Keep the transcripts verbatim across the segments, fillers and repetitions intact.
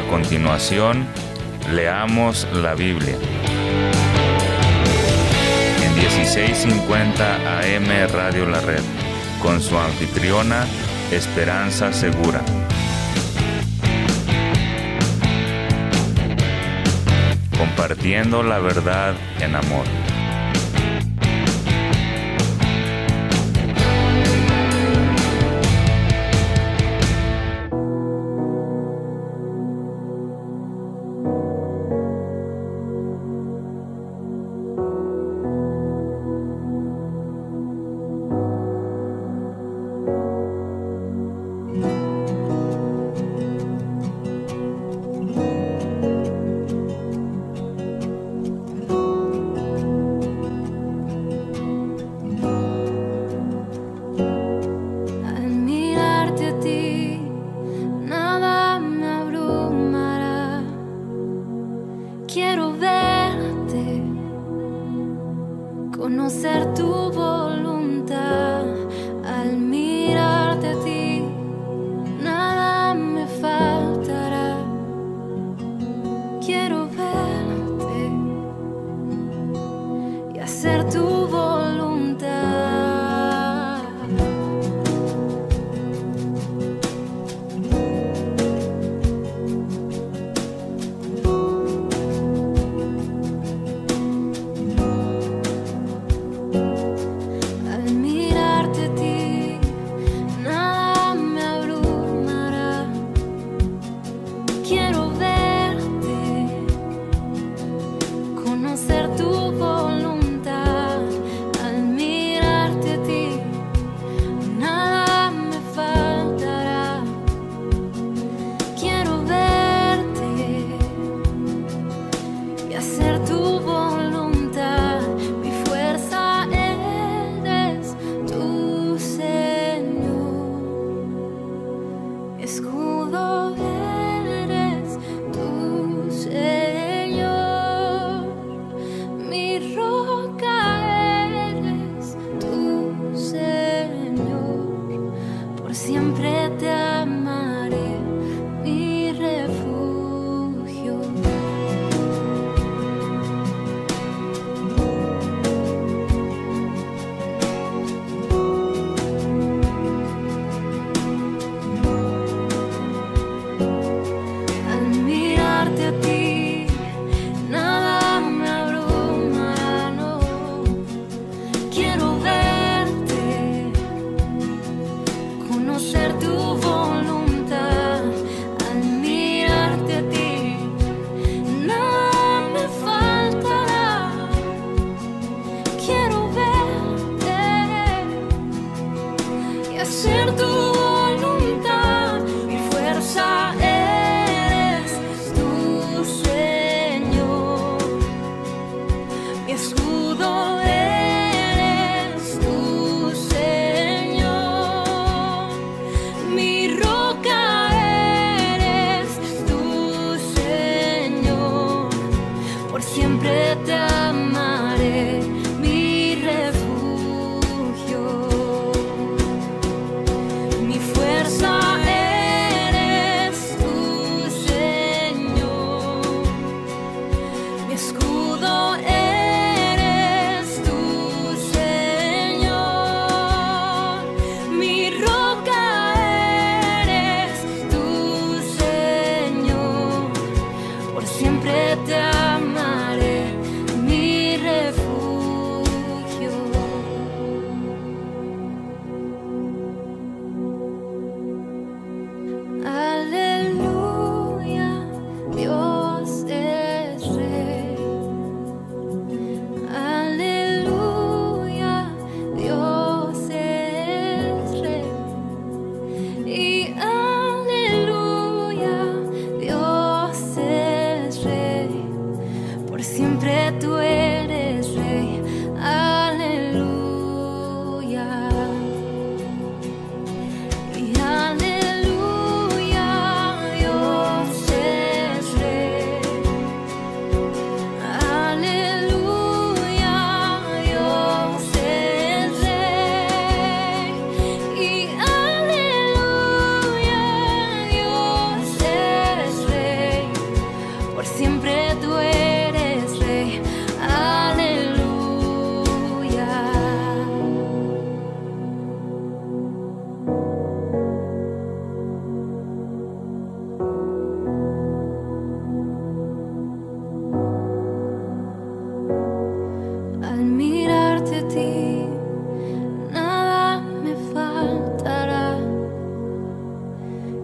continuación, leamos la Biblia. En dieciséis cincuenta A M Radio La Red, con su anfitriona, Esperanza Segura. Compartiendo la verdad en amor. Conocer tu voluntad, al mirarte a ti, nada me faltará. Quiero verte y hacer tu voluntad. Siempre te amaré, mi refugio.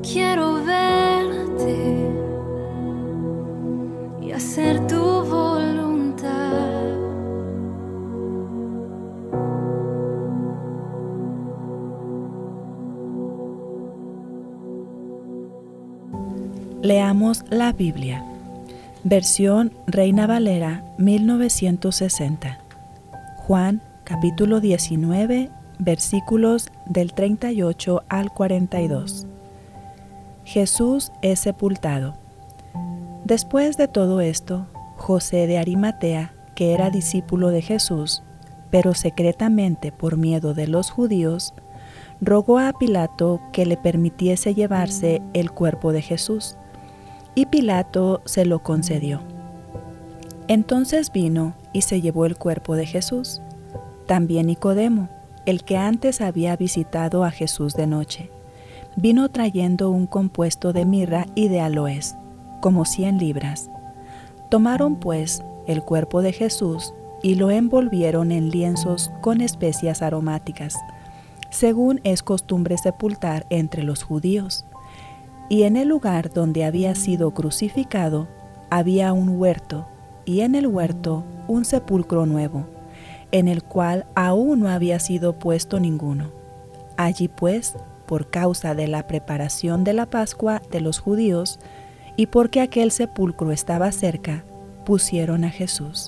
quiero verte y hacer tu voluntad. Leamos la Biblia. Versión Reina Valera mil novecientos sesenta. Juan capítulo diecinueve, versículos del treinta y ocho al cuarenta y dos. Jesús es sepultado. Después de todo esto, José de Arimatea, que era discípulo de Jesús, pero secretamente por miedo de los judíos, rogó a Pilato que le permitiese llevarse el cuerpo de Jesús, y Pilato se lo concedió. Entonces vino y se llevó el cuerpo de Jesús. También Nicodemo, el que antes había visitado a Jesús de noche, vino trayendo un compuesto de mirra y de aloes, como cien libras. Tomaron pues el cuerpo de Jesús y lo envolvieron en lienzos con especias aromáticas, según es costumbre sepultar entre los judíos. Y en el lugar donde había sido crucificado había un huerto, y en el huerto un sepulcro nuevo, en el cual aún no había sido puesto ninguno. Allí pues, por causa de la preparación de la Pascua de los judíos, y porque aquel sepulcro estaba cerca, pusieron a Jesús.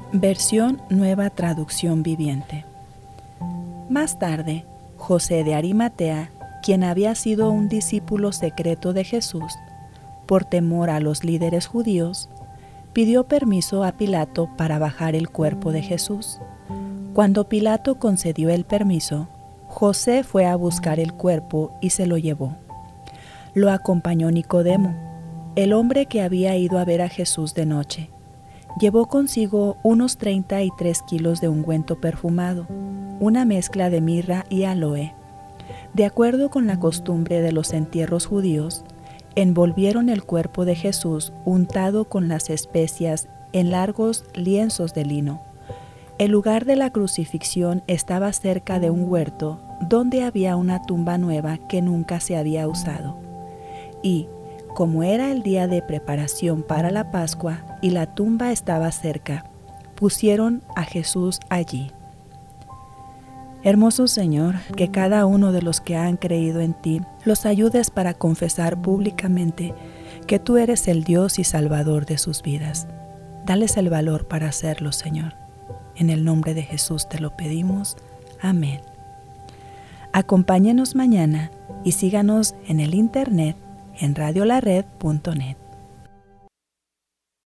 Versión Nueva Traducción Viviente. Más tarde, José de Arimatea, quien había sido un discípulo secreto de Jesús, por temor a los líderes judíos, pidió permiso a Pilato para bajar el cuerpo de Jesús. Cuando Pilato concedió el permiso, José fue a buscar el cuerpo y se lo llevó. Lo acompañó Nicodemo, el hombre que había ido a ver a Jesús de noche. Llevó consigo unos treinta y tres kilos de ungüento perfumado, una mezcla de mirra y aloe. De acuerdo con la costumbre de los entierros judíos, envolvieron el cuerpo de Jesús untado con las especias en largos lienzos de lino. El lugar de la crucifixión estaba cerca de un huerto donde había una tumba nueva que nunca se había usado. Y, como era el día de preparación para la Pascua y la tumba estaba cerca, pusieron a Jesús allí. Hermoso Señor, que cada uno de los que han creído en ti los ayudes para confesar públicamente que tú eres el Dios y Salvador de sus vidas. Dales el valor para hacerlo, Señor. En el nombre de Jesús te lo pedimos. Amén. Acompáñenos mañana y síganos en el internet en radio la red punto net.